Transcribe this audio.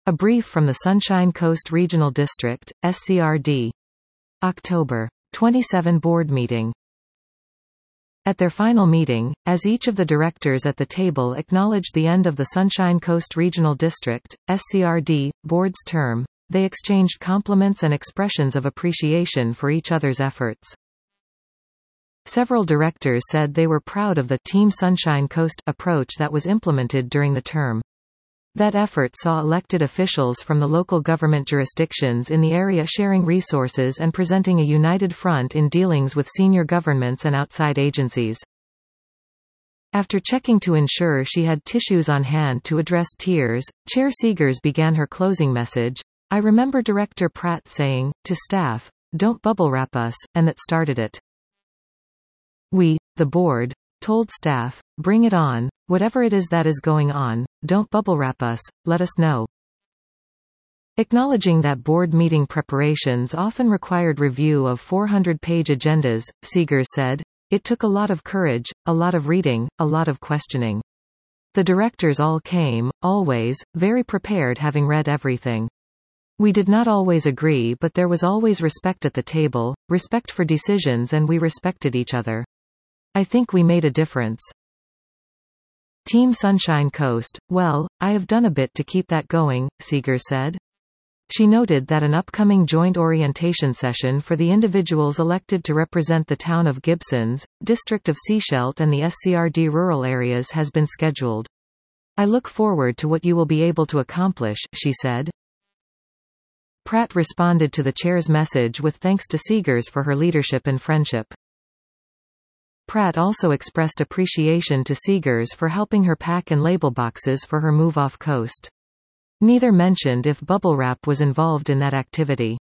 A brief from the Sunshine Coast Regional District, SCRD. October 27 board meeting. At their final meeting, as each of the directors at the table acknowledged the end of the Sunshine Coast Regional District, SCRD, board's term, they exchanged compliments and expressions of appreciation for each other's efforts. Several directors said they were proud of the Team Sunshine Coast approach that was implemented during the term. That effort saw elected officials from the local government jurisdictions in the area sharing resources and presenting a united front in dealings with senior governments and outside agencies. After checking to ensure she had tissues on hand to address tears, Chair Seegers began her closing message. I remember Director Pratt saying, to staff, "Don't bubble wrap us," and that started it. We, the board, told staff, bring it on, whatever it is that is going on, don't bubble wrap us, let us know. Acknowledging that board meeting preparations often required review of 400-page agendas, Seegers said, it took a lot of courage, a lot of reading, a lot of questioning. The directors all came, always, very prepared having read everything. We did not always agree, but there was always respect at the table, respect for decisions, and we respected each other. I think we made a difference. Team Sunshine Coast, well, I have done a bit to keep that going, Seegers said. She noted that an upcoming joint orientation session for the individuals elected to represent the town of Gibsons, District of Sechelt and the SCRD rural areas has been scheduled. I look forward to what you will be able to accomplish, she said. Pratt responded to the chair's message with thanks to Seegers for her leadership and friendship. Pratt also expressed appreciation to Seegers for helping her pack and label boxes for her move off coast. Neither mentioned if bubble wrap was involved in that activity.